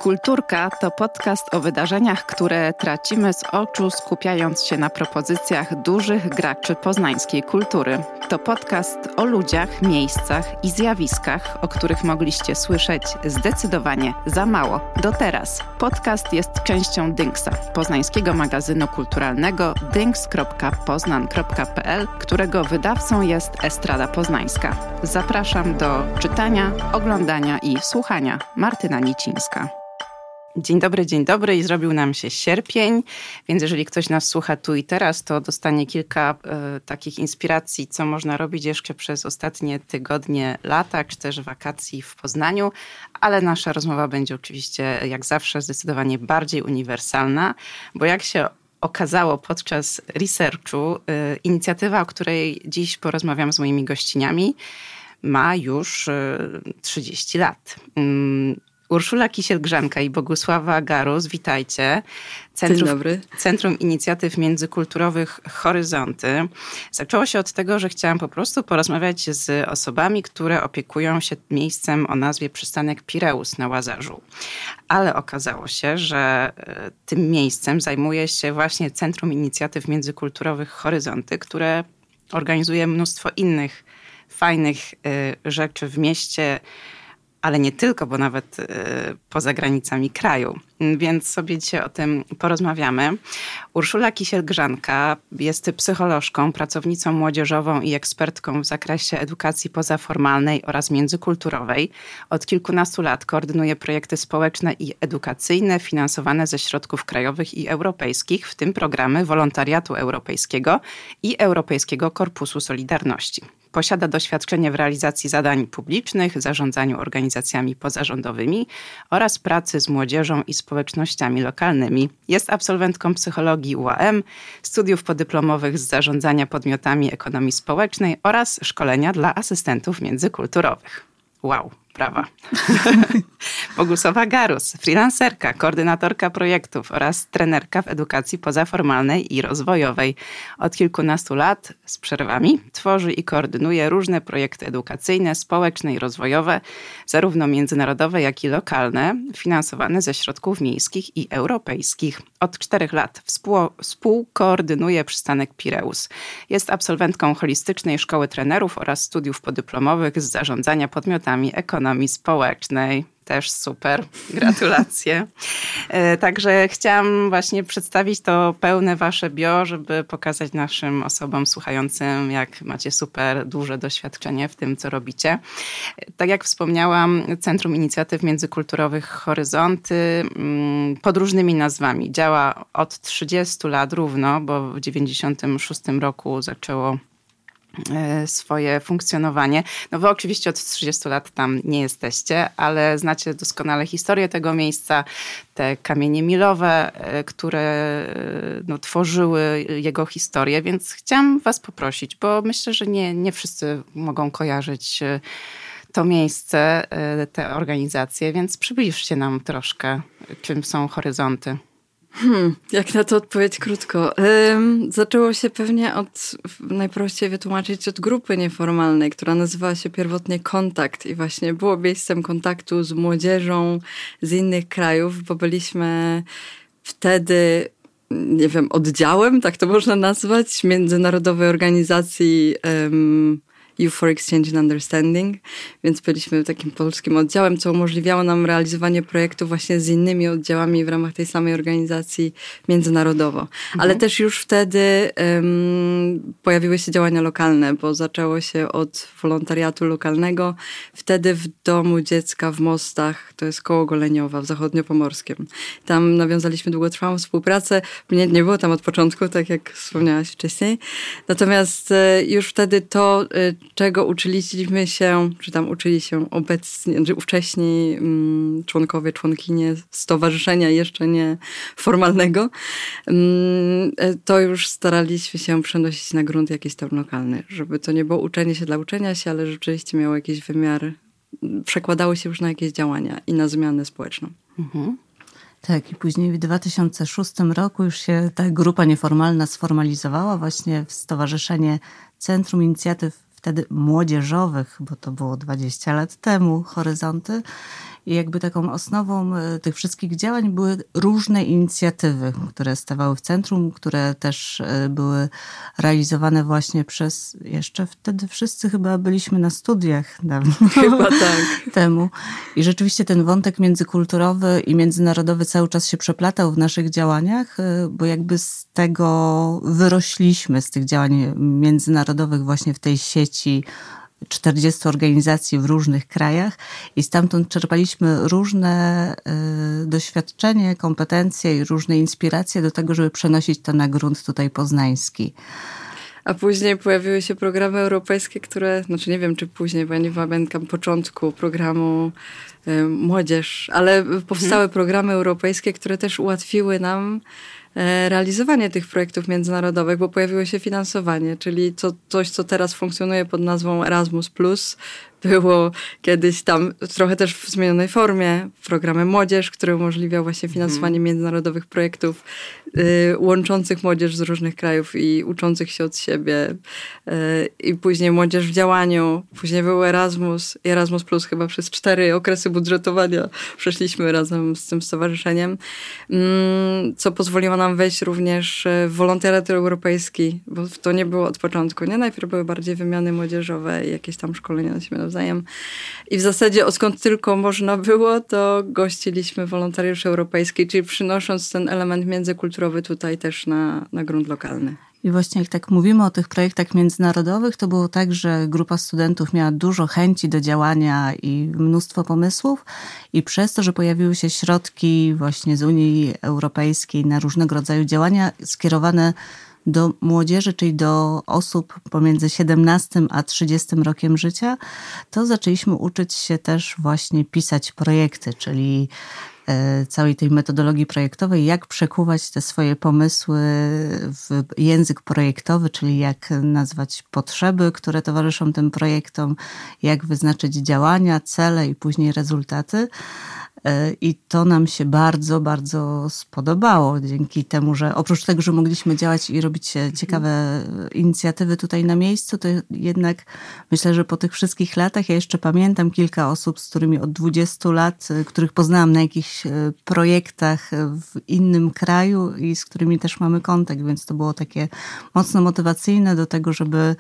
Kulturka to podcast o wydarzeniach, które tracimy z oczu, skupiając się na propozycjach dużych graczy poznańskiej kultury. To podcast o ludziach, miejscach i zjawiskach, o których mogliście słyszeć zdecydowanie za mało do teraz. Podcast jest częścią Dynksa, poznańskiego magazynu kulturalnego dynks.poznan.pl, którego wydawcą jest Estrada Poznańska. Zapraszam do czytania, oglądania i słuchania. Martyna Nicińska. Dzień dobry i zrobił nam się sierpień, więc jeżeli ktoś nas słucha tu i teraz, to dostanie kilka takich inspiracji, co można robić jeszcze przez ostatnie tygodnie lata, czy też wakacji w Poznaniu, ale nasza rozmowa będzie oczywiście jak zawsze zdecydowanie bardziej uniwersalna, bo jak się okazało podczas researchu, inicjatywa, o której dziś porozmawiam z moimi gościniami, ma już 30 lat. Urszula Kisiel-Grzanka i Bogusława Garus, witajcie. Dzień dobry. Centrum Inicjatyw Międzykulturowych Horyzonty. Zaczęło się od tego, że chciałam po prostu porozmawiać z osobami, które opiekują się miejscem o nazwie Przystanek Pireus na Łazarzu. Ale okazało się, że tym miejscem zajmuje się właśnie Centrum Inicjatyw Międzykulturowych Horyzonty, które organizuje mnóstwo innych fajnych rzeczy w mieście, ale nie tylko, bo nawet poza granicami kraju. Więc sobie dzisiaj o tym porozmawiamy. Urszula Kisiel-Grzanka jest psycholożką, pracownicą młodzieżową i ekspertką w zakresie edukacji pozaformalnej oraz międzykulturowej. Od kilkunastu lat koordynuje projekty społeczne i edukacyjne finansowane ze środków krajowych i europejskich, w tym programy Wolontariatu Europejskiego i Europejskiego Korpusu Solidarności. Posiada doświadczenie w realizacji zadań publicznych, zarządzaniu organizacjami pozarządowymi oraz pracy z młodzieżą i społecznościami lokalnymi. Jest absolwentką psychologii UAM, studiów podyplomowych z zarządzania podmiotami ekonomii społecznej oraz szkolenia dla asystentów międzykulturowych. Wow, brawa. Bogusława Garus, freelancerka, koordynatorka projektów oraz trenerka w edukacji pozaformalnej i rozwojowej. Od kilkunastu lat z przerwami tworzy i koordynuje różne projekty edukacyjne, społeczne i rozwojowe, zarówno międzynarodowe, jak i lokalne, finansowane ze środków miejskich i europejskich. Od 4 lat współkoordynuje Przystanek Pireus. Jest absolwentką holistycznej szkoły trenerów oraz studiów podyplomowych z zarządzania podmiotami ekonomii społecznej. Też super. Gratulacje. Także chciałam właśnie przedstawić to pełne wasze bio, żeby pokazać naszym osobom słuchającym, jak macie super duże doświadczenie w tym, co robicie. Tak jak wspomniałam, Centrum Inicjatyw Międzykulturowych Horyzonty pod różnymi nazwami. Działa od 30 lat równo, bo w 96 roku zaczęło swoje funkcjonowanie. No wy oczywiście od 30 lat tam nie jesteście, ale znacie doskonale historię tego miejsca, te kamienie milowe, które tworzyły jego historię, więc chciałam was poprosić, bo myślę, że nie wszyscy mogą kojarzyć to miejsce, te organizacje, więc przybliżcie nam troszkę, czym są Horyzonty. Jak na to odpowiedź krótko. Zaczęło się pewnie od, najprościej wytłumaczyć, od grupy nieformalnej, która nazywała się pierwotnie Kontakt i właśnie było miejscem kontaktu z młodzieżą z innych krajów, bo byliśmy wtedy, nie wiem, oddziałem, tak to można nazwać, międzynarodowej organizacji Youth for Exchange and Understanding, więc byliśmy takim polskim oddziałem, co umożliwiało nam realizowanie projektu właśnie z innymi oddziałami w ramach tej samej organizacji międzynarodowo. Ale też już wtedy pojawiły się działania lokalne, bo zaczęło się od wolontariatu lokalnego. Wtedy w Domu Dziecka w Mostach, to jest koło Goleniowa w Zachodniopomorskiem. Tam nawiązaliśmy długotrwałą współpracę. Mnie nie było tam od początku, tak jak wspomniałaś wcześniej. Natomiast już wtedy to, czego uczyliśmy się, czy tam uczyli się obecnie, czy ówcześni członkowie, członkinie stowarzyszenia jeszcze nie formalnego, to już staraliśmy się przenosić na grunt jakiś tam lokalny, żeby to nie było uczenie się dla uczenia się, ale rzeczywiście miało jakiś wymiar, przekładało się już na jakieś działania i na zmianę społeczną. Mhm. Tak, i później w 2006 roku już się ta grupa nieformalna sformalizowała właśnie w Stowarzyszenie Centrum Inicjatyw wtedy młodzieżowych, bo to było 20 lat temu, Horyzonty. I jakby taką osnową tych wszystkich działań były różne inicjatywy, które stawały w centrum, które też były realizowane właśnie przez, jeszcze wtedy wszyscy chyba byliśmy na studiach dawno Chyba tak. temu. I rzeczywiście ten wątek międzykulturowy i międzynarodowy cały czas się przeplatał w naszych działaniach, bo jakby z tego wyrośliśmy, z tych działań międzynarodowych właśnie w tej sieci 40 organizacji w różnych krajach i stamtąd czerpaliśmy różne doświadczenie, kompetencje i różne inspiracje do tego, żeby przenosić to na grunt tutaj poznański. A później pojawiły się programy europejskie, które, znaczy nie wiem czy później, bo ja nie pamiętam początku programu Młodzież, ale powstały programy europejskie, które też ułatwiły nam realizowanie tych projektów międzynarodowych, bo pojawiło się finansowanie, czyli coś, co teraz funkcjonuje pod nazwą Erasmus+, było kiedyś tam trochę też w zmienionej formie programem Młodzież, który umożliwiał właśnie finansowanie międzynarodowych projektów łączących młodzież z różnych krajów i uczących się od siebie. I później Młodzież w działaniu, później był Erasmus i Erasmus Plus chyba przez 4 okresy budżetowania przeszliśmy razem z tym stowarzyszeniem, co pozwoliło nam wejść również w wolontariat europejski, bo to nie było od początku, nie? Najpierw były bardziej wymiany młodzieżowe i jakieś tam szkolenia na siebie nawzajem. I w zasadzie odkąd tylko można było, to gościliśmy wolontariuszy europejskich, czyli przynosząc ten element międzykulturowy tutaj też na grunt lokalny. I właśnie jak tak mówimy o tych projektach międzynarodowych, to było tak, że grupa studentów miała dużo chęci do działania i mnóstwo pomysłów i przez to, że pojawiły się środki właśnie z Unii Europejskiej na różnego rodzaju działania skierowane do młodzieży, czyli do osób pomiędzy 17 a 30 rokiem życia, to zaczęliśmy uczyć się też właśnie pisać projekty, czyli całej tej metodologii projektowej, jak przekuwać te swoje pomysły w język projektowy, czyli jak nazwać potrzeby, które towarzyszą tym projektom, jak wyznaczyć działania, cele i później rezultaty. I to nam się bardzo, bardzo spodobało dzięki temu, że oprócz tego, że mogliśmy działać i robić ciekawe inicjatywy tutaj na miejscu, to jednak myślę, że po tych wszystkich latach ja jeszcze pamiętam kilka osób, z którymi od 20 lat, których poznałam na jakichś projektach w innym kraju i z którymi też mamy kontakt, więc to było takie mocno motywacyjne do tego, żeby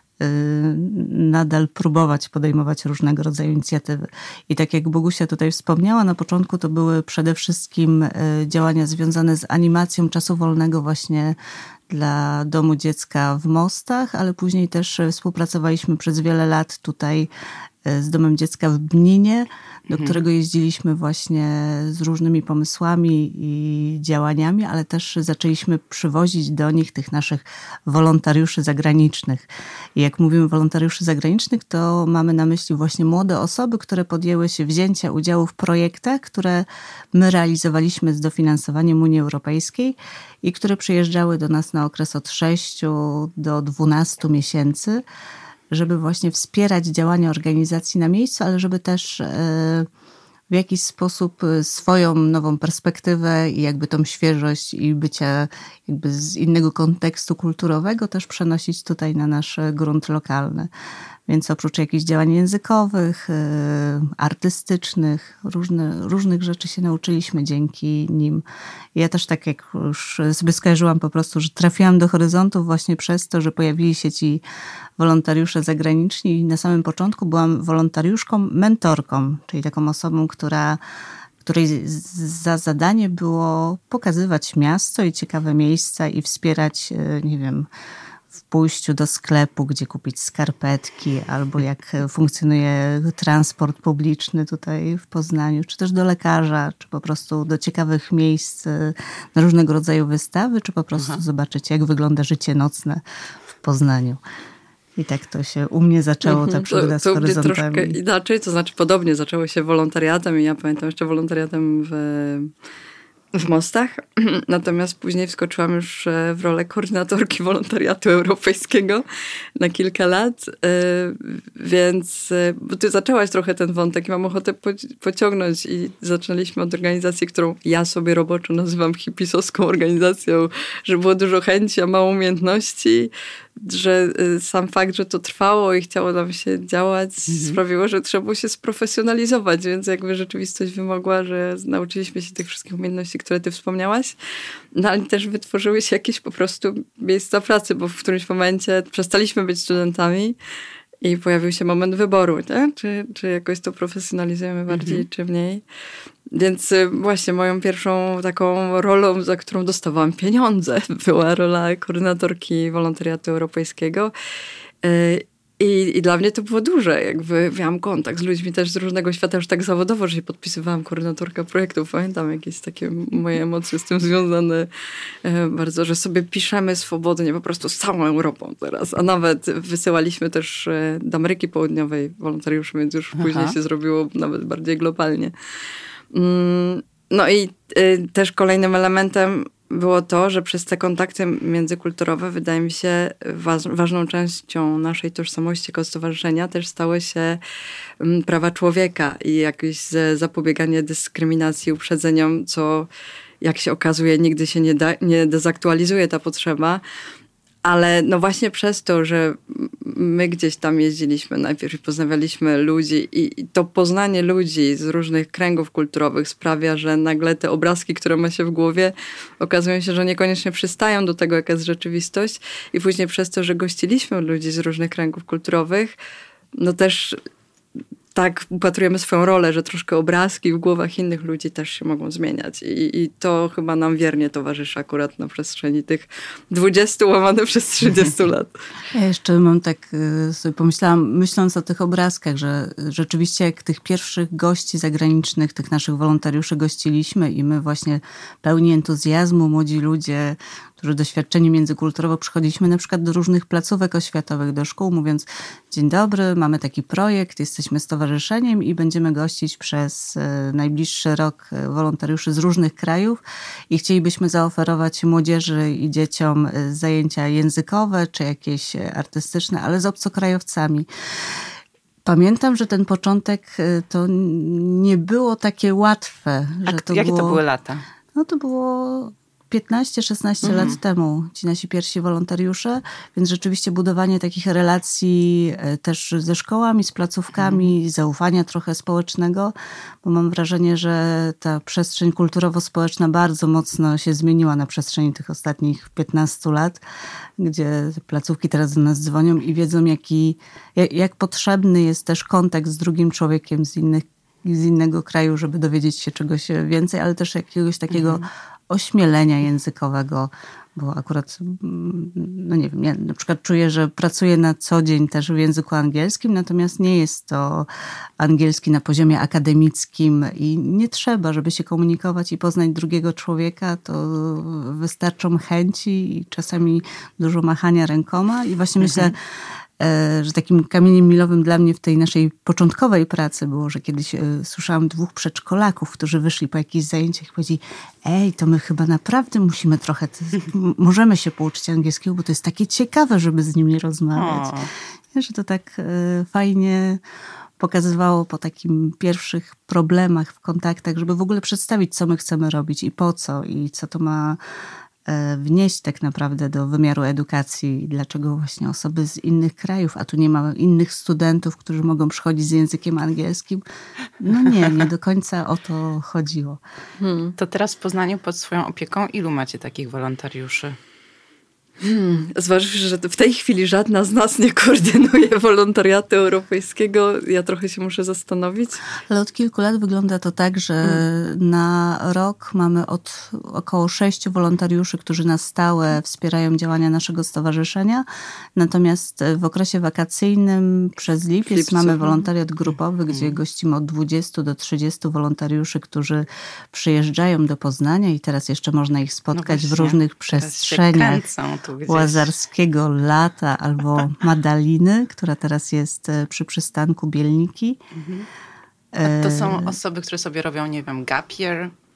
nadal próbować podejmować różnego rodzaju inicjatywy. I tak jak Bogusia tutaj wspomniała, na początku to były przede wszystkim działania związane z animacją czasu wolnego właśnie dla Domu Dziecka w Mostach, ale później też współpracowaliśmy przez wiele lat tutaj z Domem Dziecka w Bninie, do którego jeździliśmy właśnie z różnymi pomysłami i działaniami, ale też zaczęliśmy przywozić do nich tych naszych wolontariuszy zagranicznych. I jak mówimy wolontariuszy zagranicznych, to mamy na myśli właśnie młode osoby, które podjęły się wzięcia udziału w projektach, które my realizowaliśmy z dofinansowaniem Unii Europejskiej i które przyjeżdżały do nas na okres od 6 do 12 miesięcy, żeby właśnie wspierać działania organizacji na miejscu, ale żeby też w jakiś sposób swoją nową perspektywę i jakby tą świeżość i bycia jakby z innego kontekstu kulturowego też przenosić tutaj na nasz grunt lokalny. Więc oprócz jakichś działań językowych, artystycznych, różnych rzeczy się nauczyliśmy dzięki nim. Ja też tak jak już sobie skojarzyłam po prostu, że trafiłam do Horyzontów właśnie przez to, że pojawili się ci wolontariusze zagraniczni i na samym początku byłam wolontariuszką, mentorką, czyli taką osobą, której za zadanie było pokazywać miasto i ciekawe miejsca i wspierać, nie wiem, w pójściu do sklepu, gdzie kupić skarpetki, albo jak funkcjonuje transport publiczny tutaj w Poznaniu, czy też do lekarza, czy po prostu do ciekawych miejsc na różnego rodzaju wystawy, czy po prostu zobaczyć, jak wygląda życie nocne w Poznaniu. I tak to się u mnie zaczęło, ta przygoda z Horyzontami. To troszkę inaczej, to znaczy podobnie zaczęło się wolontariatem i ja pamiętam jeszcze wolontariatem w Mostach. Natomiast później wskoczyłam już w rolę koordynatorki wolontariatu europejskiego na kilka lat. Więc, bo ty zaczęłaś trochę ten wątek i mam ochotę pociągnąć i zaczęliśmy od organizacji, którą ja sobie roboczo nazywam hipisowską organizacją, że było dużo chęci, a mało umiejętności. że sam fakt, że to trwało i chciało nam się działać, sprawiło, że trzeba było się sprofesjonalizować, więc jakby rzeczywistość wymogła, że nauczyliśmy się tych wszystkich umiejętności, które ty wspomniałaś, no ale też wytworzyły się jakieś po prostu miejsca pracy, bo w którymś momencie przestaliśmy być studentami i pojawił się moment wyboru, nie? Czy jakoś to profesjonalizujemy bardziej, czy mniej. Więc właśnie moją pierwszą taką rolą, za którą dostawałam pieniądze, była rola koordynatorki wolontariatu europejskiego. I dla mnie to było duże. Jakby miałam kontakt z ludźmi też z różnego świata, już tak zawodowo, że się podpisywałam koordynatorka projektów. Pamiętam jakieś takie moje emocje z tym związane bardzo, że sobie piszemy swobodnie po prostu z całą Europą teraz. A nawet wysyłaliśmy też do Ameryki Południowej wolontariuszy, więc już później się zrobiło nawet bardziej globalnie. No i też kolejnym elementem było to, że przez te kontakty międzykulturowe, wydaje mi się, ważną częścią naszej tożsamości jako stowarzyszenia też stały się prawa człowieka i jakieś zapobieganie dyskryminacji, uprzedzeniom, co jak się okazuje nigdy się nie dezaktualizuje ta potrzeba. Ale no właśnie przez to, że my gdzieś tam jeździliśmy najpierw i poznawaliśmy ludzi i to poznanie ludzi z różnych kręgów kulturowych sprawia, że nagle te obrazki, które ma się w głowie, okazują się, że niekoniecznie przystają do tego, jaka jest rzeczywistość. I później przez to, że gościliśmy ludzi z różnych kręgów kulturowych, no też tak upatrujemy swoją rolę, że troszkę obrazki w głowach innych ludzi też się mogą zmieniać. I to chyba nam wiernie towarzyszy akurat na przestrzeni tych 20 łamane przez 30 lat. Ja jeszcze mam tak sobie pomyślałam, myśląc o tych obrazkach, że rzeczywiście jak tych pierwszych gości zagranicznych, tych naszych wolontariuszy gościliśmy i my właśnie pełni entuzjazmu, młodzi ludzie, którzy doświadczeni międzykulturowo przychodziliśmy na przykład do różnych placówek oświatowych, do szkół, mówiąc: dzień dobry, mamy taki projekt, jesteśmy stowarzyszeniem i będziemy gościć przez najbliższy rok wolontariuszy z różnych krajów i chcielibyśmy zaoferować młodzieży i dzieciom zajęcia językowe czy jakieś artystyczne, ale z obcokrajowcami. Pamiętam, że ten początek to nie było takie łatwe. Jakie to były lata? No to było 15-16 lat temu ci nasi pierwsi wolontariusze, więc rzeczywiście budowanie takich relacji też ze szkołami, z placówkami, zaufania trochę społecznego, bo mam wrażenie, że ta przestrzeń kulturowo-społeczna bardzo mocno się zmieniła na przestrzeni tych ostatnich 15 lat, gdzie placówki teraz do nas dzwonią i wiedzą, jak potrzebny jest też kontakt z drugim człowiekiem z innego kraju, żeby dowiedzieć się czegoś więcej, ale też jakiegoś takiego ośmielenia językowego, bo akurat, no nie wiem, ja na przykład czuję, że pracuję na co dzień też w języku angielskim, natomiast nie jest to angielski na poziomie akademickim i nie trzeba, żeby się komunikować i poznać drugiego człowieka, to wystarczą chęci i czasami dużo machania rękoma i właśnie myślę, że takim kamieniem milowym dla mnie w tej naszej początkowej pracy było, że kiedyś słyszałam 2 przedszkolaków, którzy wyszli po jakichś zajęciach i powiedzieli: ej, to my chyba naprawdę musimy trochę, możemy się pouczyć angielskiego, bo to jest takie ciekawe, żeby z nimi rozmawiać. Że to tak fajnie pokazywało po takim pierwszych problemach w kontaktach, żeby w ogóle przedstawić, co my chcemy robić i po co i co to ma wnieść tak naprawdę do wymiaru edukacji i dlaczego właśnie osoby z innych krajów, a tu nie ma innych studentów, którzy mogą przychodzić z językiem angielskim. No nie do końca o to chodziło. To teraz w Poznaniu pod swoją opieką ilu macie takich wolontariuszy? Zważywszy, że w tej chwili żadna z nas nie koordynuje wolontariatu europejskiego, ja trochę się muszę zastanowić. Ale od kilku lat wygląda to tak, że na rok mamy od około 6 wolontariuszy, którzy na stałe wspierają działania naszego stowarzyszenia. Natomiast w okresie wakacyjnym przez lipiec mamy wolontariat grupowy, gdzie gościmy od 20 do 30 wolontariuszy, którzy przyjeżdżają do Poznania i teraz jeszcze można ich spotkać w różnych przestrzeniach. Łazarskiego Lata albo Madaliny, która teraz jest przy przystanku Bielniki. A to są osoby, które sobie robią, nie wiem, gap year,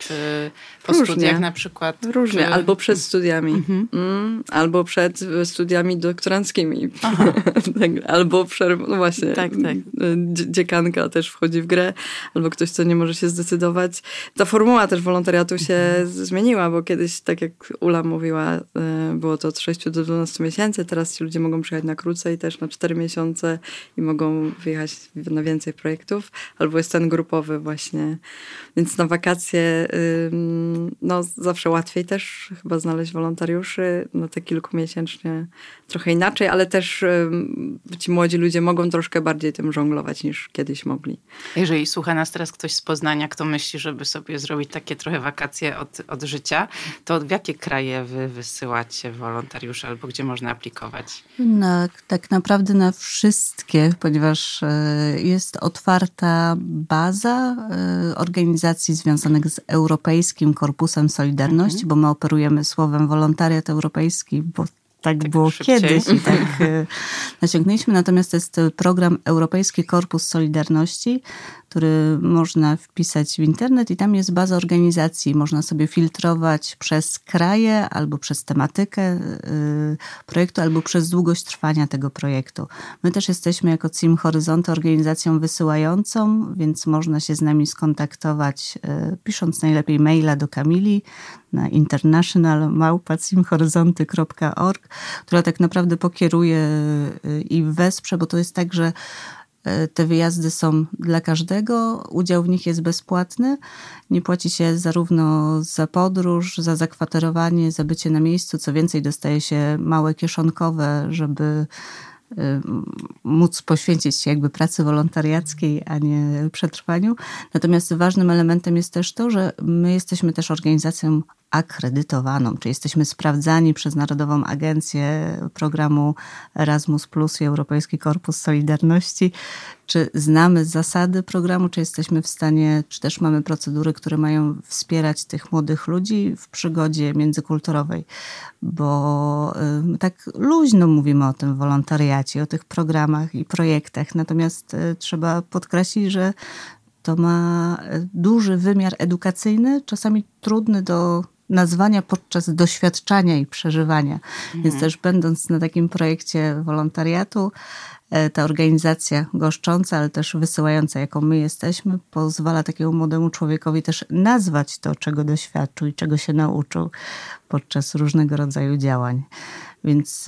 Czy po studiach na przykład? Różnie, czy... albo przed studiami, albo przed studiami doktoranckimi, albo no właśnie, dziekanka też wchodzi w grę, albo ktoś, co nie może się zdecydować. Ta formuła też wolontariatu się zmieniła, bo kiedyś, tak jak Ula mówiła, było to od 6 do 12 miesięcy, teraz ci ludzie mogą przyjechać na krócej, też na 4 miesiące i mogą wyjechać na więcej projektów, albo jest ten grupowy właśnie. Więc na wakacje no zawsze łatwiej też chyba znaleźć wolontariuszy, no te kilkumiesięcznie trochę inaczej, ale też ci młodzi ludzie mogą troszkę bardziej tym żonglować niż kiedyś mogli. Jeżeli słucha nas teraz ktoś z Poznania, kto myśli, żeby sobie zrobić takie trochę wakacje od życia, to w jakie kraje wy wysyłacie wolontariuszy albo gdzie można aplikować? No, tak naprawdę na wszystkie, ponieważ jest otwarta baza organizacji związanych z Europejskim Korpusem Solidarności, bo my operujemy słowem wolontariat europejski, bo tak było szybciej. Kiedyś i tak naciągnęliśmy. Natomiast to jest program Europejski Korpus Solidarności, który można wpisać w internet i tam jest baza organizacji. Można sobie filtrować przez kraje albo przez tematykę projektu, albo przez długość trwania tego projektu. My też jesteśmy jako CIM Horyzonty organizacją wysyłającą, więc można się z nami skontaktować, pisząc najlepiej maila do Kamili na international@cimhoryzonty.org, która tak naprawdę pokieruje i wesprze, bo to jest tak, że te wyjazdy są dla każdego, udział w nich jest bezpłatny. Nie płaci się zarówno za podróż, za zakwaterowanie, za bycie na miejscu. Co więcej, dostaje się małe kieszonkowe, żeby móc poświęcić się jakby pracy wolontariackiej, a nie przetrwaniu. Natomiast ważnym elementem jest też to, że my jesteśmy też organizacją akredytowaną, czyli jesteśmy sprawdzani przez Narodową Agencję Programu Erasmus Plus i Europejski Korpus Solidarności, czy znamy zasady programu, czy jesteśmy w stanie, czy też mamy procedury, które mają wspierać tych młodych ludzi w przygodzie międzykulturowej, bo tak luźno mówimy o tym wolontariacie, o tych programach i projektach, natomiast trzeba podkreślić, że to ma duży wymiar edukacyjny, czasami trudny do nazwania podczas doświadczania i przeżywania. Więc też będąc na takim projekcie wolontariatu, ta organizacja goszcząca, ale też wysyłająca, jaką my jesteśmy, pozwala takiemu młodemu człowiekowi też nazwać to, czego doświadczył i czego się nauczył podczas różnego rodzaju działań. Więc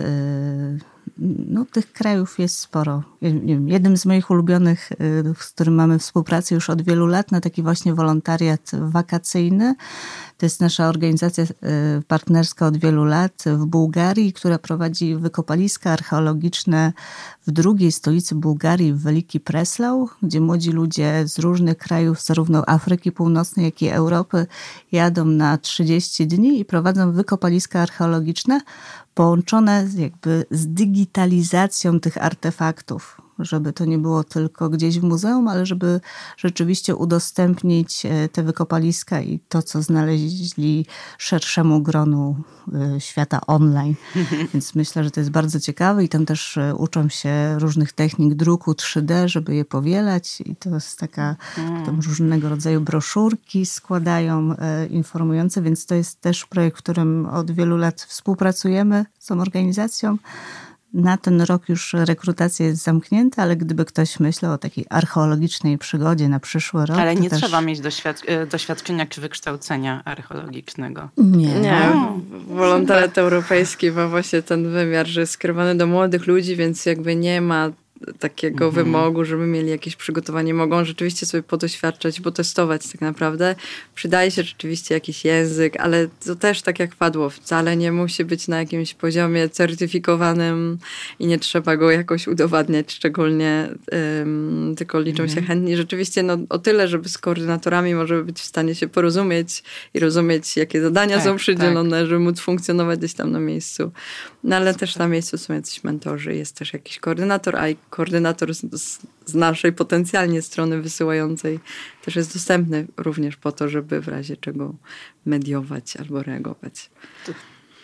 no, tych krajów jest sporo. Nie wiem, jednym z moich ulubionych, z którym mamy współpracę już od wielu lat, na taki właśnie wolontariat wakacyjny. To jest nasza organizacja partnerska od wielu lat w Bułgarii, która prowadzi wykopaliska archeologiczne w drugiej stolicy Bułgarii, w Veliki Preslau, gdzie młodzi ludzie z różnych krajów, zarówno Afryki Północnej, jak i Europy, jadą na 30 dni i prowadzą wykopaliska archeologiczne połączone jakby z digitalizacją tych artefaktów, żeby to nie było tylko gdzieś w muzeum, ale żeby rzeczywiście udostępnić te wykopaliska i to, co znaleźli szerszemu gronu świata online. Więc myślę, że to jest bardzo ciekawe i tam też uczą się różnych technik druku 3D, żeby je powielać i to jest taka tam różnego rodzaju broszurki składają informujące, więc to jest też projekt, w którym od wielu lat współpracujemy z tą organizacją. Na ten rok już rekrutacja jest zamknięta, ale gdyby ktoś myślał o takiej archeologicznej przygodzie na przyszły rok... Ale nie też... trzeba mieć doświadczenia czy wykształcenia archeologicznego. Nie. Wolontariat europejski ma właśnie ten wymiar, że jest skierowany do młodych ludzi, więc jakby nie ma takiego wymogu, żeby mieli jakieś przygotowanie. Mogą rzeczywiście sobie podoświadczać, potestować tak naprawdę. Przydaje się rzeczywiście jakiś język, ale to też tak jak padło, wcale nie musi być na jakimś poziomie certyfikowanym i nie trzeba go jakoś udowadniać szczególnie, tylko liczą się chętni. Rzeczywiście o tyle, żeby z koordynatorami może być w stanie się porozumieć i rozumieć, jakie zadania są przydzielone, żeby móc funkcjonować gdzieś tam na miejscu. No ale też na miejscu są jacyś mentorzy, jest też jakiś koordynator, a i koordynator z naszej potencjalnie strony wysyłającej też jest dostępny również po to, żeby w razie czego mediować albo reagować.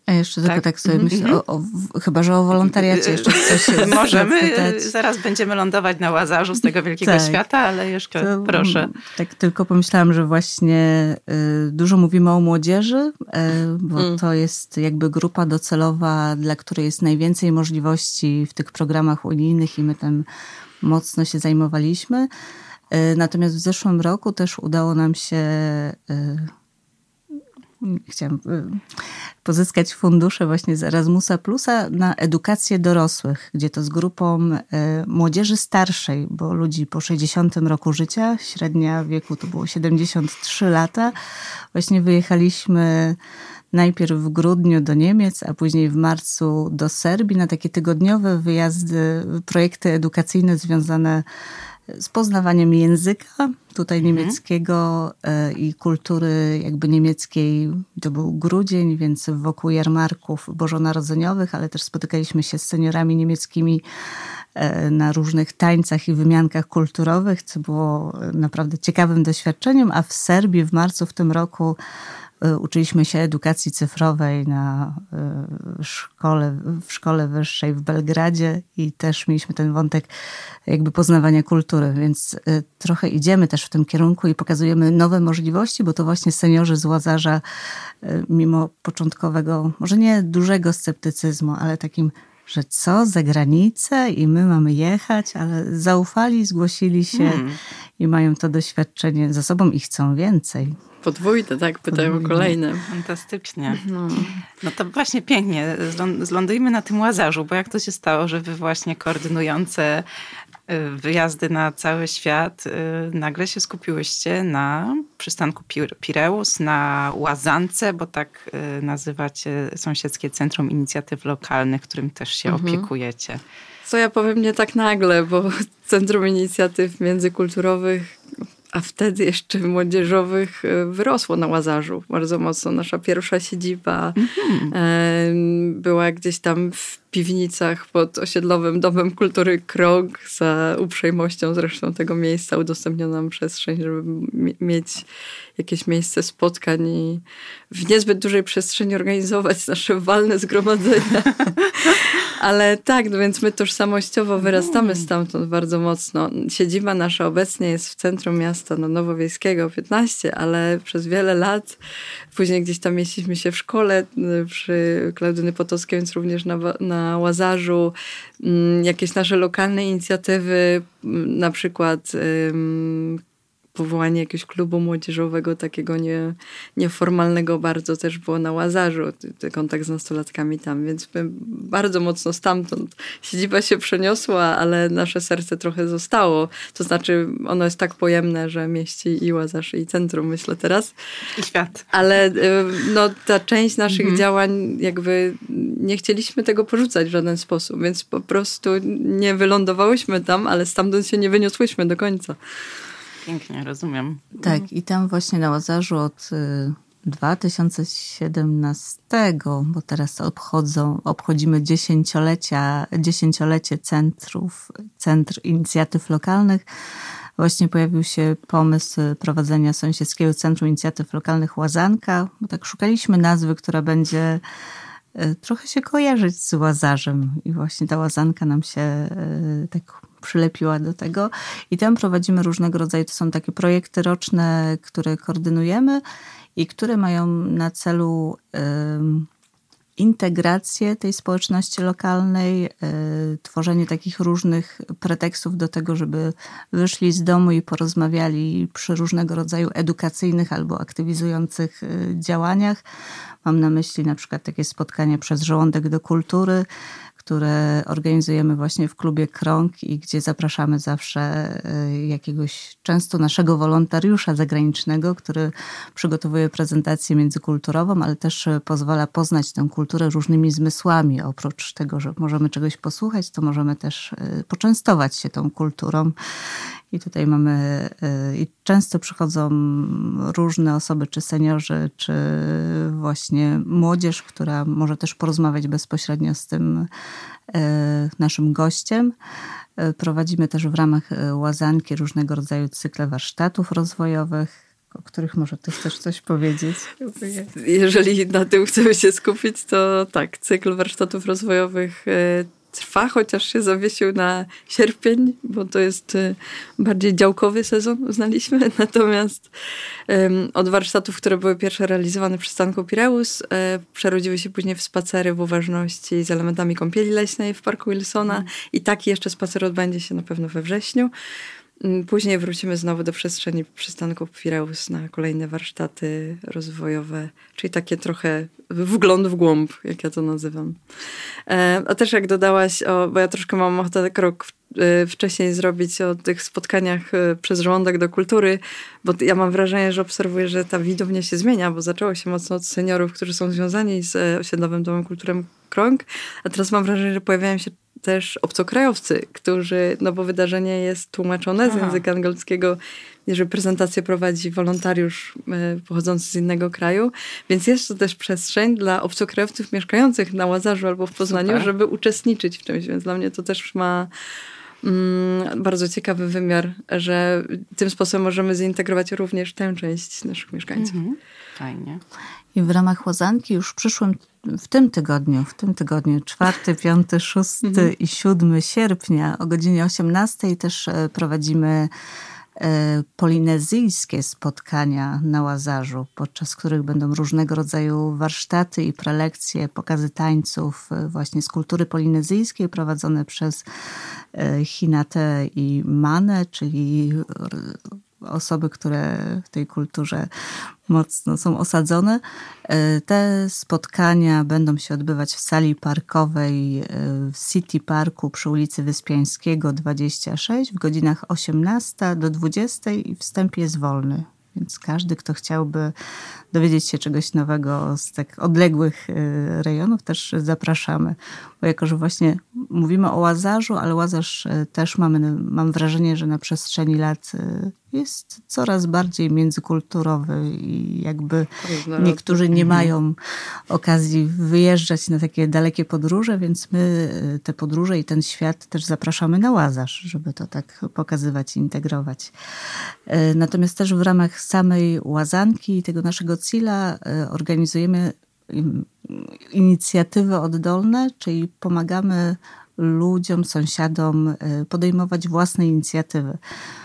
A jeszcze tylko tak sobie myślę, chyba że o wolontariacie jeszcze coś możemy, zapytać. zaraz będziemy lądować na Łazarzu z tego wielkiego świata, ale jeszcze to, proszę. Tak tylko pomyślałam, że właśnie dużo mówimy o młodzieży, bo to jest jakby grupa docelowa, dla której jest najwięcej możliwości w tych programach unijnych i my tym mocno się zajmowaliśmy. Natomiast w zeszłym roku też udało nam się chciałam pozyskać fundusze właśnie z Erasmusa Plusa na edukację dorosłych, gdzie to z grupą młodzieży starszej, bo ludzi po 60 roku życia, średnia wieku to było 73 lata. Właśnie wyjechaliśmy najpierw w grudniu do Niemiec, a później w marcu do Serbii na takie tygodniowe wyjazdy, projekty edukacyjne związane z poznawaniem języka, tutaj niemieckiego i kultury jakby niemieckiej. To był grudzień, więc wokół jarmarków bożonarodzeniowych, ale też spotykaliśmy się z seniorami niemieckimi na różnych tańcach i wymiankach kulturowych, co było naprawdę ciekawym doświadczeniem, a w Serbii w marcu w tym roku uczyliśmy się edukacji cyfrowej w szkole wyższej w Belgradzie i też mieliśmy ten wątek jakby poznawania kultury, więc trochę idziemy też w tym kierunku i pokazujemy nowe możliwości, bo to właśnie seniorzy z Łazarza mimo początkowego, może nie dużego sceptycyzmu, ale takim, że co, za granicę i my mamy jechać, ale zaufali, zgłosili się i mają to doświadczenie za sobą i chcą więcej. Podwójne, tak? Pytają o kolejne. Fantastycznie. No to właśnie pięknie. Zlądujmy na tym Łazarzu, bo jak to się stało, że wy właśnie koordynujące wyjazdy na cały świat nagle się skupiłyście na przystanku Pireus, na Łazance, bo tak nazywacie Sąsiedzkie Centrum Inicjatyw Lokalnych, którym też się opiekujecie. Co ja powiem nie tak nagle, bo Centrum Inicjatyw Międzykulturowych, a wtedy jeszcze młodzieżowych, wyrosło na Łazarzu bardzo mocno. Nasza pierwsza siedziba była gdzieś tam w piwnicach pod osiedlowym Domem Kultury Krąg. Za uprzejmością zresztą tego miejsca udostępniono nam przestrzeń, żeby mieć jakieś miejsce spotkań i w niezbyt dużej przestrzeni organizować nasze walne zgromadzenia. Ale tak, no więc my tożsamościowo wyrastamy stamtąd bardzo mocno. Siedziba nasza obecnie jest w centrum miasta Nowowiejskiego 15, ale przez wiele lat, później gdzieś tam mieściliśmy się w szkole przy Klaudyny Potockiej, więc również na Łazarzu. Jakieś nasze lokalne inicjatywy, na przykład powołanie jakiegoś klubu młodzieżowego, takiego nieformalnego bardzo też było na Łazarzu, kontakt z nastolatkami tam, więc my bardzo mocno stamtąd. Siedziba się przeniosła, ale nasze serce trochę zostało. To znaczy ono jest tak pojemne, że mieści i Łazarz, i centrum, myślę teraz. I świat. Ale no, ta część naszych działań, jakby nie chcieliśmy tego porzucać w żaden sposób, więc po prostu nie wylądowałyśmy tam, ale stamtąd się nie wyniosłyśmy do końca. Pięknie, rozumiem. Tak, i tam właśnie na Łazarzu od 2017, bo teraz obchodzimy dziesięciolecie Centr Inicjatyw Lokalnych. Właśnie pojawił się pomysł prowadzenia Sąsiedzkiego Centrum Inicjatyw Lokalnych Łazanka. Bo tak szukaliśmy nazwy, która będzie trochę się kojarzyć z Łazarzem i właśnie ta Łazanka nam się tak przylepiła do tego. I tam prowadzimy różnego rodzaju, to są takie projekty roczne, które koordynujemy i które mają na celu integrację tej społeczności lokalnej, tworzenie takich różnych pretekstów do tego, żeby wyszli z domu i porozmawiali przy różnego rodzaju edukacyjnych albo aktywizujących działaniach. Mam na myśli na przykład takie spotkania przez Żołądek do Kultury, które organizujemy właśnie w klubie Krąg i gdzie zapraszamy zawsze jakiegoś często naszego wolontariusza zagranicznego, który przygotowuje prezentację międzykulturową, ale też pozwala poznać tę kulturę różnymi zmysłami. Oprócz tego, że możemy czegoś posłuchać, to możemy też poczęstować się tą kulturą. I tutaj mamy, i często przychodzą różne osoby, czy seniorzy, czy właśnie młodzież, która może też porozmawiać bezpośrednio z tym naszym gościem. Prowadzimy też w ramach Łazanki różnego rodzaju cykle warsztatów rozwojowych. o których może ty chcesz coś powiedzieć. Jeżeli na tym chcemy się skupić, to tak, cykl warsztatów rozwojowych trwa, chociaż się zawiesił na sierpień, bo to jest bardziej działkowy sezon, uznaliśmy. Natomiast od warsztatów, które były pierwsze realizowane przy przystanku Pireus, przerodziły się później w spacery w uważności z elementami kąpieli leśnej w Parku Wilsona i taki jeszcze spacer odbędzie się na pewno we wrześniu. Później wrócimy znowu do przestrzeni przystanku Pireus na kolejne warsztaty rozwojowe, czyli takie trochę wgląd w głąb, jak ja to nazywam. A też jak dodałaś, bo ja troszkę mam ochotę krok wcześniej zrobić o tych spotkaniach przez żołądek do kultury, bo ja mam wrażenie, że obserwuję, że ta widownia się zmienia, bo zaczęło się mocno od seniorów, którzy są związani z Osiedlowym Domem Kultury Krąg, a teraz mam wrażenie, że pojawiają się też obcokrajowcy, którzy, no bo wydarzenie jest tłumaczone z języka angielskiego, jeżeli prezentację prowadzi wolontariusz pochodzący z innego kraju, więc jest to też przestrzeń dla obcokrajowców mieszkających na Łazarzu albo w Poznaniu, super, żeby uczestniczyć w czymś, więc dla mnie to też ma bardzo ciekawy wymiar, że tym sposobem możemy zintegrować również tę część naszych mieszkańców. Fajnie. I w ramach Łazanki już w tym tygodniu 4, 5, 6 i 7 sierpnia o godzinie 18 też prowadzimy polinezyjskie spotkania na Łazarzu, podczas których będą różnego rodzaju warsztaty i prelekcje, pokazy tańców właśnie z kultury polinezyjskiej prowadzone przez Hinatę i Manę, czyli osoby, które w tej kulturze mocno są osadzone. Te spotkania będą się odbywać w sali parkowej w City Parku przy ulicy Wyspiańskiego 26 w godzinach 18 do 20 i wstęp jest wolny. Więc każdy, kto chciałby dowiedzieć się czegoś nowego z tak odległych rejonów, też zapraszamy. Bo jako, że właśnie mówimy o Łazarzu, ale Łazarz też mam wrażenie, że na przestrzeni lat jest coraz bardziej międzykulturowy i jakby niektórzy nie mają okazji wyjeżdżać na takie dalekie podróże, więc my te podróże i ten świat też zapraszamy na Łazarz, żeby to tak pokazywać i integrować. Natomiast też w ramach samej Łazanki i tego naszego CIL-a organizujemy inicjatywy oddolne, czyli pomagamy ludziom, sąsiadom podejmować własne inicjatywy.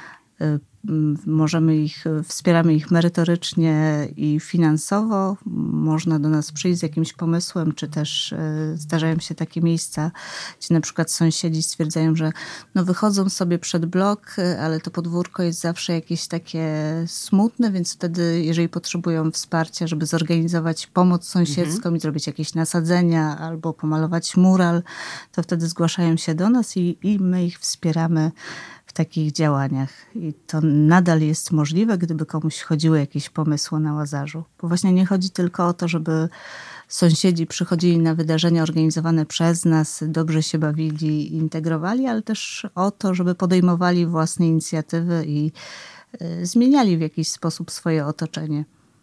Wspieramy ich merytorycznie i finansowo. Można do nas przyjść z jakimś pomysłem, czy też zdarzają się takie miejsca, gdzie na przykład sąsiedzi stwierdzają, że no wychodzą sobie przed blok, ale to podwórko jest zawsze jakieś takie smutne, więc wtedy, jeżeli potrzebują wsparcia, żeby zorganizować pomoc sąsiedzką i zrobić jakieś nasadzenia albo pomalować mural, to wtedy zgłaszają się do nas i my ich wspieramy w takich działaniach. I to nadal jest możliwe, gdyby komuś chodziły jakieś pomysły na Łazarzu. Bo właśnie nie chodzi tylko o to, żeby sąsiedzi przychodzili na wydarzenia organizowane przez nas, dobrze się bawili, integrowali, ale też o to, żeby podejmowali własne inicjatywy i zmieniali w jakiś sposób swoje otoczenie.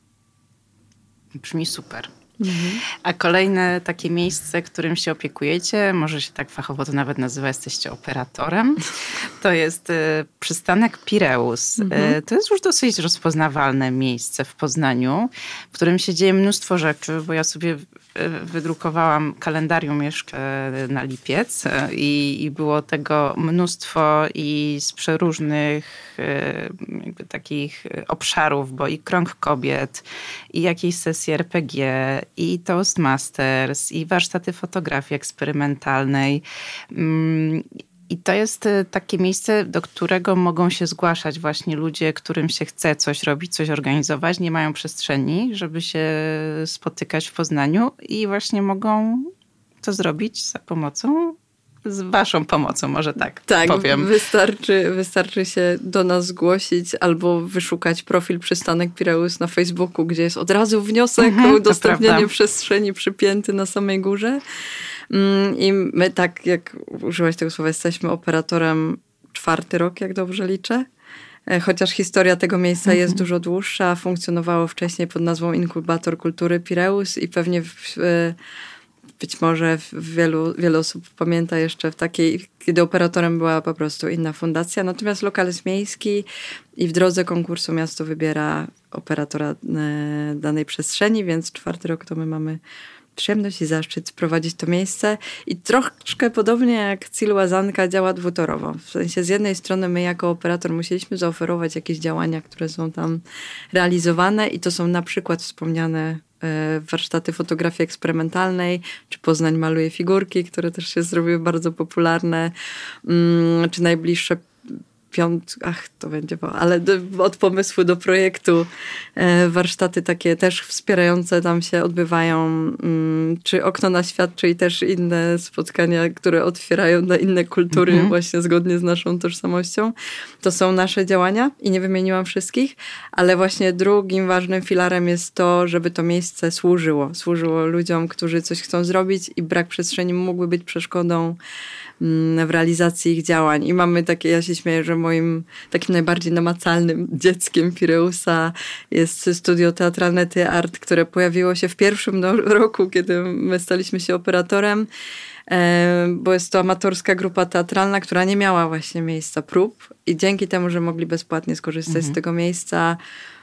Brzmi super. A kolejne takie miejsce, którym się opiekujecie, może się tak fachowo to nawet nazywa, jesteście operatorem, to jest przystanek Pireus. To jest już dosyć rozpoznawalne miejsce w Poznaniu, w którym się dzieje mnóstwo rzeczy, bo ja sobie wydrukowałam kalendarium jeszcze na lipiec i było tego mnóstwo i z przeróżnych jakby takich obszarów, bo i krąg kobiet, i jakieś sesje RPG, i Toastmasters, i warsztaty fotografii eksperymentalnej. I to jest takie miejsce, do którego mogą się zgłaszać właśnie ludzie, którym się chce coś robić, coś organizować, nie mają przestrzeni, żeby się spotykać w Poznaniu i właśnie mogą to zrobić za pomocą, z waszą pomocą, może tak powiem. Wystarczy się do nas zgłosić albo wyszukać profil Przystanek Pireus na Facebooku, gdzie jest od razu wniosek o udostępnienie przestrzeni przypięty na samej górze. I my, tak jak użyłaś tego słowa, jesteśmy operatorem 4. rok, jak dobrze liczę. Chociaż historia tego miejsca jest dużo dłuższa. Funkcjonowało wcześniej pod nazwą Inkubator Kultury Pireus i pewnie być może wielu osób pamięta jeszcze w takiej, kiedy operatorem była po prostu inna fundacja. Natomiast lokal jest miejski i w drodze konkursu miasto wybiera operatora danej przestrzeni, więc 4. rok to my mamy przyjemność i zaszczyt prowadzić to miejsce. I troszkę podobnie jak CIL Łazanka działa dwutorowo. W sensie z jednej strony my jako operator musieliśmy zaoferować jakieś działania, które są tam realizowane i to są na przykład wspomniane warsztaty fotografii eksperymentalnej, czy Poznań maluje figurki, które też się zrobiły bardzo popularne, czy najbliższe to będzie, ale od pomysłu do projektu warsztaty takie też wspierające tam się odbywają, czy Okno na świat, czyli też inne spotkania, które otwierają na inne kultury właśnie zgodnie z naszą tożsamością. To są nasze działania i nie wymieniłam wszystkich, ale właśnie drugim ważnym filarem jest to, żeby to miejsce służyło ludziom, którzy coś chcą zrobić i brak przestrzeni mógłby być przeszkodą w realizacji ich działań. I mamy takie, ja się śmieję, że moim takim najbardziej namacalnym dzieckiem Pireusa jest studio teatralne T-Art, które pojawiło się w pierwszym roku, kiedy my staliśmy się operatorem, bo jest to amatorska grupa teatralna, która nie miała właśnie miejsca prób i dzięki temu, że mogli bezpłatnie skorzystać z tego miejsca,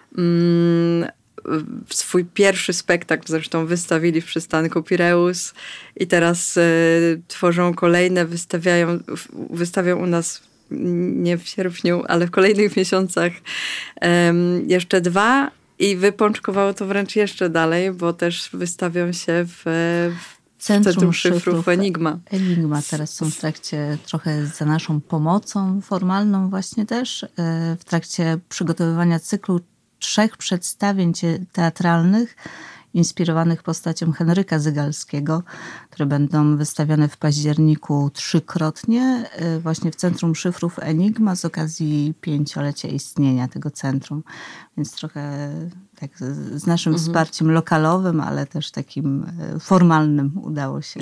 swój pierwszy spektakl zresztą wystawili w przystanku Pireus i teraz tworzą kolejne, wystawią u nas nie w sierpniu, ale w kolejnych miesiącach jeszcze 2 i wypączkowało to wręcz jeszcze dalej, bo też wystawią się w Centrum Szyfrów Enigma. Enigma teraz są w trakcie trochę za naszą pomocą formalną właśnie też, w trakcie przygotowywania cyklu 3 przedstawień teatralnych inspirowanych postacią Henryka Zygalskiego, które będą wystawione w październiku 3-krotnie właśnie w Centrum Szyfrów Enigma z okazji 5-lecia istnienia tego centrum. Więc trochę tak z naszym wsparciem lokalowym, ale też takim formalnym udało się.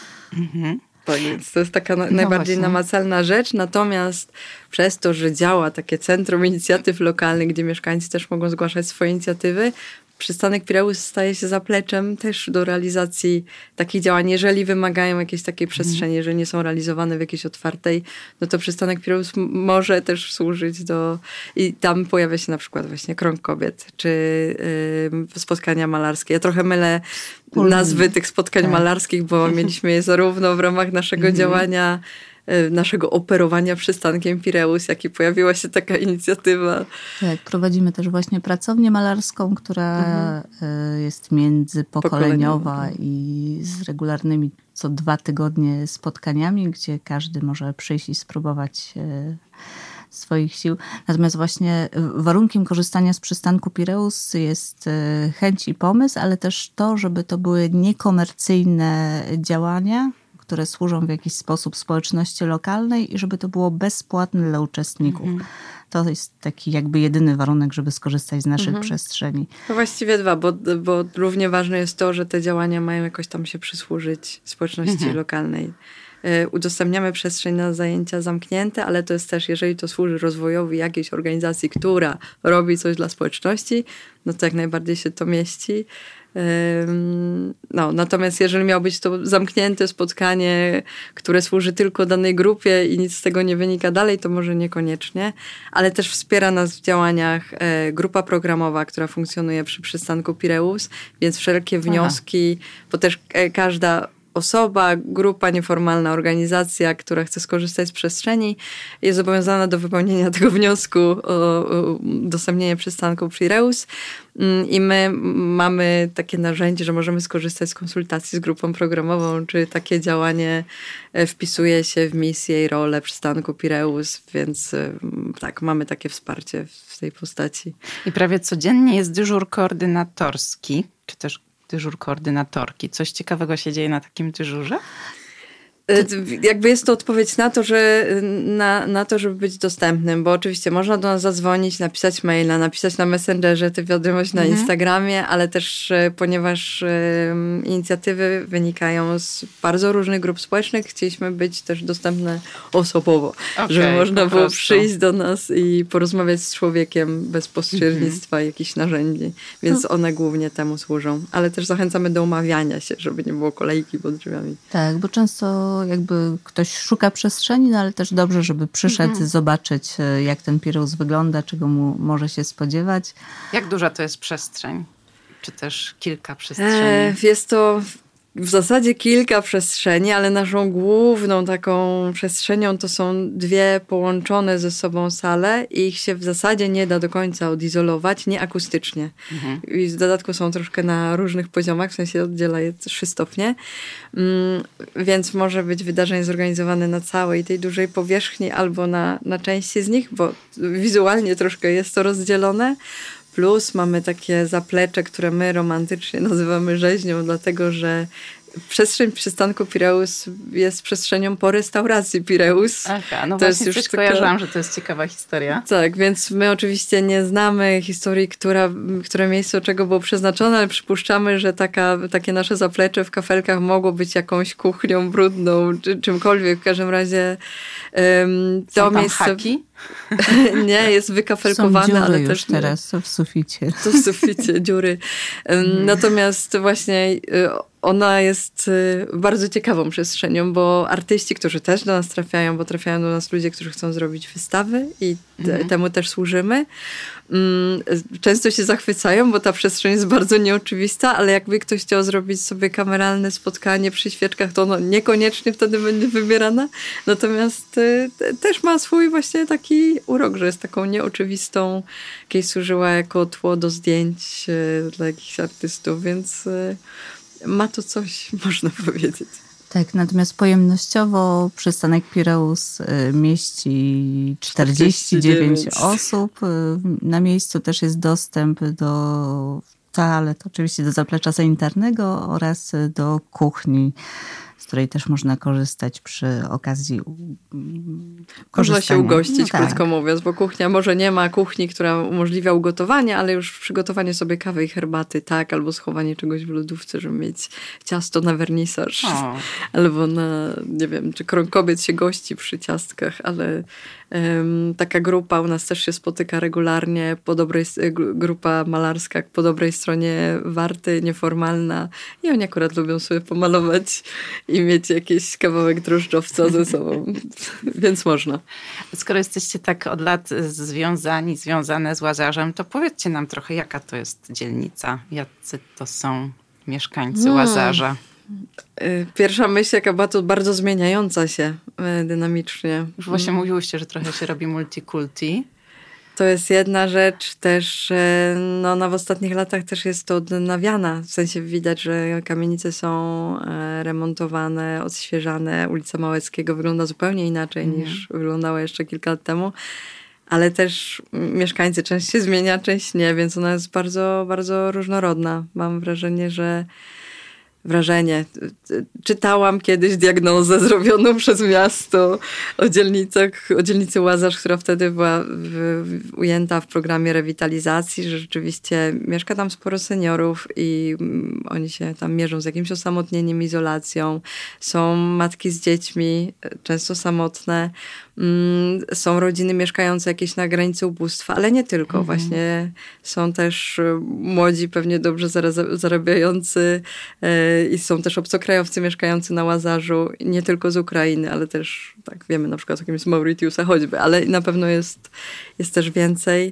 Tak, więc to jest taka najbardziej namacalna rzecz, natomiast przez to, że działa takie Centrum Inicjatyw Lokalnych, gdzie mieszkańcy też mogą zgłaszać swoje inicjatywy, przystanek Pireus staje się zapleczem też do realizacji takich działań. Jeżeli wymagają jakiejś takiej przestrzeni, jeżeli nie są realizowane w jakiejś otwartej, no to przystanek Pireus może też służyć i tam pojawia się na przykład właśnie Krąg Kobiet, czy spotkania malarskie. Ja trochę mylę nazwy tych spotkań malarskich, bo mieliśmy je zarówno w ramach naszego działania, naszego operowania przystankiem Pireus, jak i pojawiła się taka inicjatywa. Tak, prowadzimy też właśnie pracownię malarską, która jest międzypokoleniowa i z regularnymi co 2 tygodnie spotkaniami, gdzie każdy może przyjść i spróbować swoich sił. Natomiast właśnie warunkiem korzystania z przystanku Pireus jest chęć i pomysł, ale też to, żeby to były niekomercyjne działania, które służą w jakiś sposób społeczności lokalnej i żeby to było bezpłatne dla uczestników. To jest taki jakby jedyny warunek, żeby skorzystać z naszych przestrzeni. No właściwie 2, bo równie ważne jest to, że te działania mają jakoś tam się przysłużyć społeczności lokalnej. Udostępniamy przestrzeń na zajęcia zamknięte, ale to jest też, jeżeli to służy rozwojowi jakiejś organizacji, która robi coś dla społeczności, no to jak najbardziej się to mieści. Natomiast jeżeli miało być to zamknięte spotkanie, które służy tylko danej grupie i nic z tego nie wynika dalej, to może niekoniecznie, ale też wspiera nas w działaniach grupa programowa, która funkcjonuje przy przystanku Pireus, więc wszelkie wnioski, bo też każda osoba, grupa, nieformalna organizacja, która chce skorzystać z przestrzeni, jest zobowiązana do wypełnienia tego wniosku o udostępnienie przystanku Pireus. I my mamy takie narzędzie, że możemy skorzystać z konsultacji z grupą programową, czy takie działanie wpisuje się w misję i rolę przystanku Pireus, więc tak, mamy takie wsparcie w tej postaci. I prawie codziennie jest dyżur koordynatorski, czy też dyżur koordynatorki. Coś ciekawego się dzieje na takim dyżurze? Jakby jest to odpowiedź na to, że na to, żeby być dostępnym, bo oczywiście można do nas zadzwonić, napisać maila, napisać na Messengerze, tę wiadomość na Instagramie, ale też ponieważ inicjatywy wynikają z bardzo różnych grup społecznych, chcieliśmy być też dostępne osobowo, żeby można było przyjść do nas i porozmawiać z człowiekiem bez pośrednictwa jakichś narzędzi, więc one głównie temu służą, ale też zachęcamy do umawiania się, żeby nie było kolejki pod drzwiami. Tak, bo często jakby ktoś szuka przestrzeni, no ale też dobrze, żeby przyszedł zobaczyć, jak ten Pireus wygląda, czego mu może się spodziewać. Jak duża to jest przestrzeń? Czy też kilka przestrzeni? Jest to w zasadzie kilka przestrzeni, ale naszą główną taką przestrzenią to są dwie połączone ze sobą sale i ich się w zasadzie nie da do końca odizolować, nie akustycznie. I w dodatku są troszkę na różnych poziomach, w sensie oddziela je 3 stopnie, więc może być wydarzenie zorganizowane na całej tej dużej powierzchni albo na części z nich, bo wizualnie troszkę jest to rozdzielone. Plus mamy takie zaplecze, które my romantycznie nazywamy rzeźnią, dlatego że przestrzeń przystanku Pireus jest przestrzenią po restauracji Pireus. Aha, no to właśnie jest coś kojarzyłam, że to jest ciekawa historia. Tak, więc my oczywiście nie znamy historii, które miejsce od czego było przeznaczone, ale przypuszczamy, że takie nasze zaplecze w kafelkach mogło być jakąś kuchnią brudną, czy czymkolwiek. W każdym razie to miejsce... Haki? Nie, jest wykafelkowane, są dziury ale już też nie. teraz w suficie. To w suficie, dziury. Natomiast właśnie ona jest bardzo ciekawą przestrzenią, bo artyści, którzy też do nas trafiają, bo trafiają do nas ludzie, którzy chcą zrobić wystawy i temu też służymy, często się zachwycają, bo ta przestrzeń jest bardzo nieoczywista, ale jakby ktoś chciał zrobić sobie kameralne spotkanie przy świeczkach, to ono niekoniecznie wtedy będzie wybierane. Natomiast też ma swój właśnie taki urok, że jest taką nieoczywistą, jakiej służyła jako tło do zdjęć dla jakichś artystów, więc ma to coś, można powiedzieć. Tak, natomiast pojemnościowo przystanek Pireus mieści 49 osób. Na miejscu też jest dostęp do toalet, oczywiście do zaplecza sanitarnego oraz do kuchni, z której też można korzystać przy okazji Można się ugościć, no tak. Krótko mówiąc, bo kuchnia może nie ma kuchni, która umożliwia ugotowanie, ale już przygotowanie sobie kawy i herbaty, tak, albo schowanie czegoś w lodówce, żeby mieć ciasto na wernisaż, albo na, nie wiem, czy krąg kobiet się gości przy ciastkach, ale taka grupa u nas też się spotyka regularnie, grupa malarska po dobrej stronie Warty, nieformalna i oni akurat lubią sobie pomalować i mieć jakiś kawałek drożdżowca ze sobą, więc można. Skoro jesteście tak od lat związane z Łazarzem, to powiedzcie nam trochę, jaka to jest dzielnica, jacy to są mieszkańcy Łazarza. Pierwsza myśl, jaka była, to bardzo zmieniająca się dynamicznie. Już właśnie mówiłyście, że trochę się robi multikulti. To jest jedna rzecz. Też w ostatnich latach też jest to odnawiana. W sensie widać, że kamienice są remontowane, odświeżane. Ulica Małeckiego wygląda zupełnie inaczej niż wyglądała jeszcze kilka lat temu. Ale też mieszkańcy, część się zmienia, część nie, więc ona jest bardzo, bardzo różnorodna. Mam wrażenie, czytałam kiedyś diagnozę zrobioną przez miasto o dzielnicy Łazarz, która wtedy była ujęta w programie rewitalizacji, że rzeczywiście mieszka tam sporo seniorów i oni się tam mierzą z jakimś osamotnieniem, izolacją. Są matki z dziećmi, często samotne. Są rodziny mieszkające jakieś na granicy ubóstwa, ale nie tylko. Właśnie są też młodzi, pewnie dobrze zarabiający i są też obcokrajowcy mieszkający na Łazarzu, nie tylko z Ukrainy, ale też, tak wiemy, na przykład jakimś z Mauritiusa choćby, ale na pewno jest też więcej.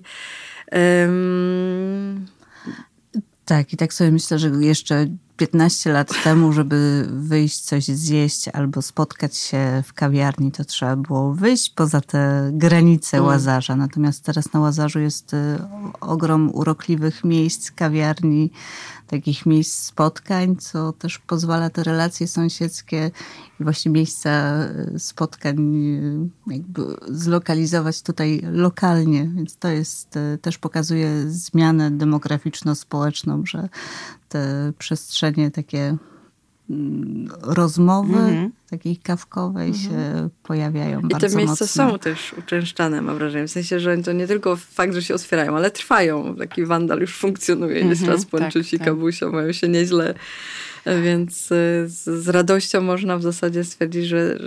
Tak, i tak sobie myślę, że jeszcze 15 lat temu, żeby wyjść coś zjeść albo spotkać się w kawiarni, to trzeba było wyjść poza te granice Łazarza. Natomiast teraz na Łazarzu jest ogrom urokliwych miejsc, kawiarni, takich miejsc spotkań, co też pozwala te relacje sąsiedzkie i właśnie miejsca spotkań jakby zlokalizować tutaj lokalnie. Więc to jest, też pokazuje zmianę demograficzno-społeczną, że te przestrzenie takie rozmowy takiej kawkowej się pojawiają bardzo mocno. I te miejsca są też uczęszczane, mam wrażenie. W sensie, że to nie tylko fakt, że się otwierają, ale trwają. Taki wandal już funkcjonuje. Jest raz Ponczuś i Kabusia mają się nieźle. Więc z radością można w zasadzie stwierdzić,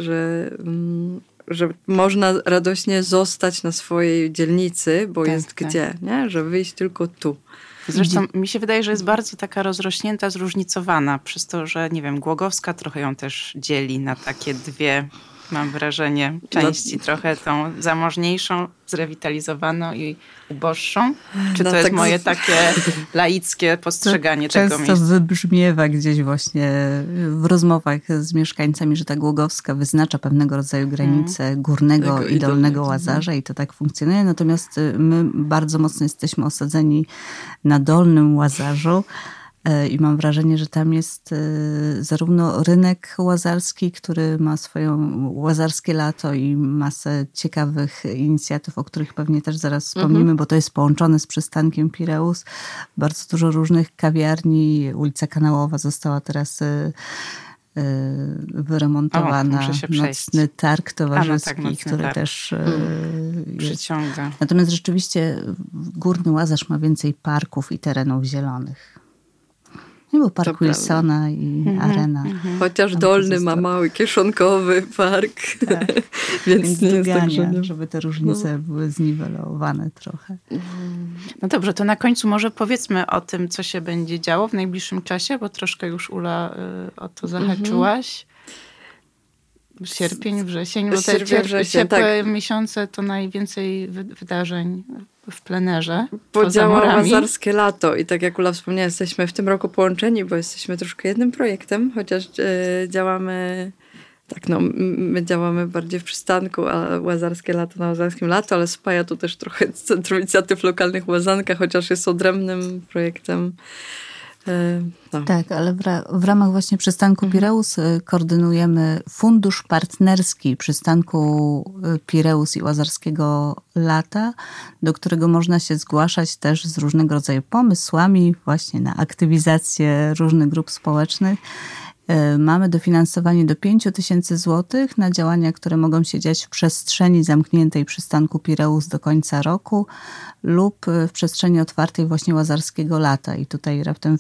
że można radośnie zostać na swojej dzielnicy, bo jest gdzie, nie? Że wyjść tylko tu. Zresztą mi się wydaje, że jest bardzo taka rozrośnięta, zróżnicowana, przez to, że nie wiem, Głogowska trochę ją też dzieli na takie dwie, mam wrażenie, części. Trochę tą zamożniejszą, zrewitalizowaną i uboższą. Czy to jest moje takie laickie postrzeganie tego miejsca? Często wybrzmiewa gdzieś właśnie w rozmowach z mieszkańcami, że ta Głogowska wyznacza pewnego rodzaju granicę górnego i dolnego Łazarza i to tak funkcjonuje. Natomiast my bardzo mocno jesteśmy osadzeni na dolnym Łazarzu. I mam wrażenie, że tam jest zarówno rynek łazarski, który ma swoją łazarskie lato i masę ciekawych inicjatyw, o których pewnie też zaraz wspomnimy, bo to jest połączone z przystankiem Pireus. Bardzo dużo różnych kawiarni. Ulica Kanałowa została teraz wyremontowana. Nocny targ towarzyski, który też przyciąga. Natomiast rzeczywiście Górny Łazarz ma więcej parków i terenów zielonych. Nie było parku Wilsona i Arena. Chociaż dolny ma mały kieszonkowy park. Tak. Więc nie jest tak, żeby te różnice były zniwelowane trochę. No dobrze, to na końcu może powiedzmy o tym, co się będzie działo w najbliższym czasie, bo troszkę już Ula o to zahaczyłaś. Sierpień, wrzesień, bo te ciepłe miesiące to najwięcej wydarzeń w plenerze. Podziała łazarskie lato i tak jak Ula wspomniała, jesteśmy w tym roku połączeni, bo jesteśmy troszkę jednym projektem, chociaż działamy, my działamy bardziej w przystanku, a łazarskie lato na łazarskim lato, ale spaja to też trochę Centrum Inicjatyw Lokalnych Łazanka, chociaż jest odrębnym projektem. Tak, ale w ramach właśnie przystanku Pireus koordynujemy fundusz partnerski przystanku Pireus i Łazarskiego Lata, do którego można się zgłaszać też z różnego rodzaju pomysłami właśnie na aktywizację różnych grup społecznych. Mamy dofinansowanie do 5 000 złotych na działania, które mogą się dziać w przestrzeni zamkniętej przystanku Pireus do końca roku lub w przestrzeni otwartej właśnie Łazarskiego Lata. I tutaj raptem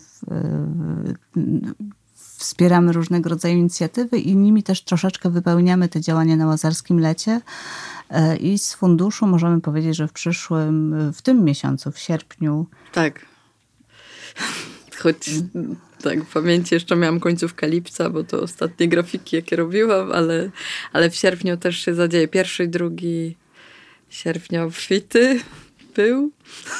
wspieramy różnego rodzaju inicjatywy i nimi też troszeczkę wypełniamy te działania na Łazarskim Lecie. I z funduszu możemy powiedzieć, że w tym miesiącu, w sierpniu... Tak. Choć tak, w pamięci jeszcze miałam końcówkę lipca, bo to ostatnie grafiki, jakie robiłam, ale w sierpniu też się zadzieje. 1 i 2 sierpnia obfity był.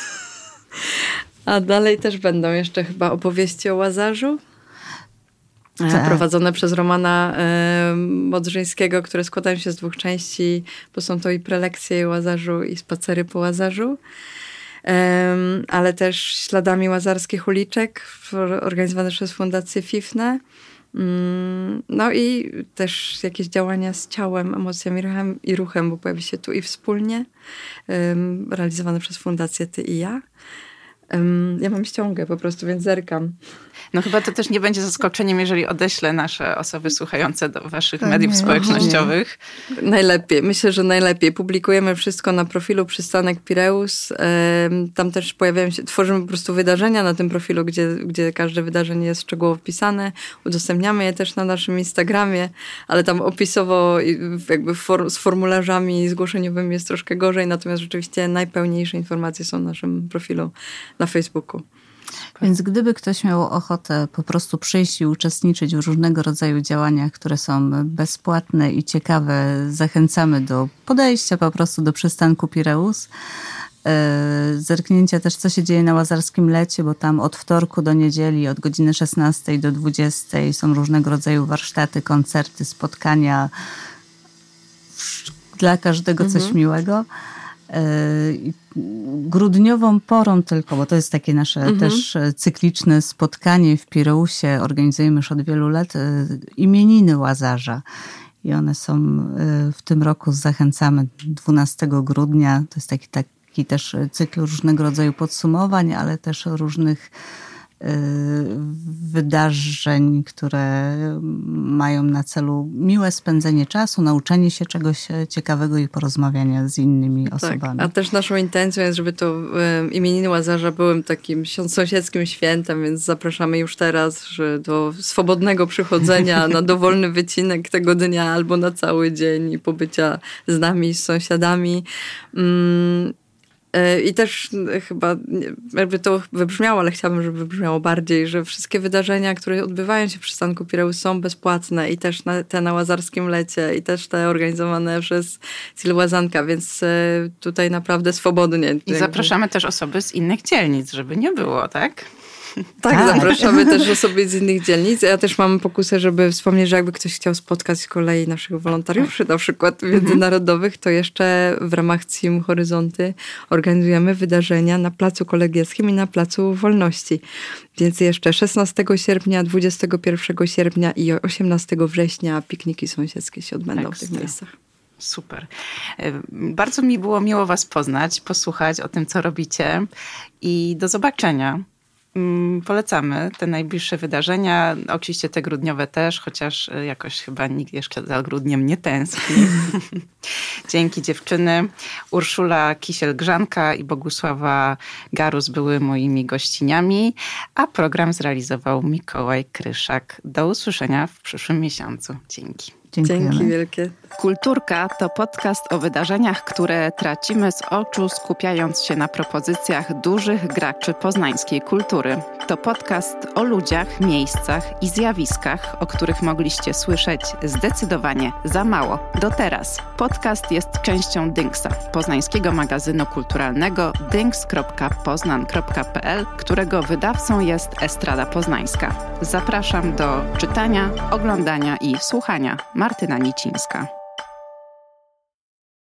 A dalej też będą jeszcze chyba opowieści o Łazarzu. Tak. Prowadzone przez Romana Modrzyńskiego, które składają się z 2 części, bo są to i prelekcje o Łazarzu i spacery po Łazarzu. Ale też śladami łazarskich uliczek organizowane przez Fundację FIFNE. No i też jakieś działania z ciałem, emocjami i ruchem, bo pojawi się tu i wspólnie, realizowane przez Fundację Ty i Ja. Ja mam ściągę po prostu, więc zerkam. No chyba to też nie będzie zaskoczeniem, jeżeli odeślę nasze osoby słuchające do waszych mediów społecznościowych. Najlepiej. Myślę, że najlepiej. Publikujemy wszystko na profilu Przystanek Pireus. Tam też pojawiają się, tworzymy po prostu wydarzenia na tym profilu, gdzie każde wydarzenie jest szczegółowo wpisane. Udostępniamy je też na naszym Instagramie, ale tam opisowo jakby z formularzami zgłoszeniowymi jest troszkę gorzej, natomiast rzeczywiście najpełniejsze informacje są na naszym profilu na Facebooku. Więc gdyby ktoś miał ochotę po prostu przyjść i uczestniczyć w różnego rodzaju działaniach, które są bezpłatne i ciekawe, zachęcamy do podejścia po prostu do przystanku Pireus. Zerknięcia też, co się dzieje na Łazarskim Lecie, bo tam od wtorku do niedzieli od godziny 16 do 20 są różnego rodzaju warsztaty, koncerty, spotkania. Dla każdego coś miłego. Grudniową porą tylko, bo to jest takie nasze też cykliczne spotkanie w Pireusie, organizujemy już od wielu lat, imieniny Łazarza. I one są w tym roku, zachęcamy 12 grudnia. To jest taki też cykl różnego rodzaju podsumowań, ale też różnych wydarzeń, które mają na celu miłe spędzenie czasu, nauczenie się czegoś ciekawego i porozmawiania z innymi osobami. Tak, a też naszą intencją jest, żeby to imieniny Łazarza były takim sąsiedzkim świętem, więc zapraszamy już teraz do swobodnego przychodzenia na dowolny wycinek tego dnia albo na cały dzień i pobycia z nami, z sąsiadami. I też chyba, jakby to wybrzmiało, ale chciałabym, żeby wybrzmiało bardziej, że wszystkie wydarzenia, które odbywają się w przystanku Pireus są bezpłatne i też te na Łazarskim Lecie i też te organizowane przez Cil Łazanka, więc tutaj naprawdę swobodnie. I zapraszamy też osoby z innych dzielnic, żeby nie było, tak? Tak, zapraszamy też osoby z innych dzielnic. Ja też mam pokusę, żeby wspomnieć, że jakby ktoś chciał spotkać z kolei naszych wolontariuszy, na przykład międzynarodowych, to jeszcze w ramach CIM Horyzonty organizujemy wydarzenia na Placu Kolegiackim i na Placu Wolności. Więc jeszcze 16 sierpnia, 21 sierpnia i 18 września pikniki sąsiedzkie się odbędą w tych miejscach. Super. Bardzo mi było miło was poznać, posłuchać o tym, co robicie i do zobaczenia. Polecamy te najbliższe wydarzenia, oczywiście te grudniowe też, chociaż jakoś chyba nikt jeszcze za grudniem nie tęskni. Dzięki dziewczyny. Urszula Kisiel-Grzanka i Bogusława Garus były moimi gościniami, a program zrealizował Mikołaj Kryszak. Do usłyszenia w przyszłym miesiącu. Dzięki. Dziękujemy. Dzięki wielkie. Kulturka to podcast o wydarzeniach, które tracimy z oczu, skupiając się na propozycjach dużych graczy poznańskiej kultury. To podcast o ludziach, miejscach i zjawiskach, o których mogliście słyszeć zdecydowanie za mało do teraz. Podcast jest częścią Dynksa, poznańskiego magazynu kulturalnego dynks.poznan.pl, którego wydawcą jest Estrada Poznańska. Zapraszam do czytania, oglądania i słuchania. Martyna Nicińska.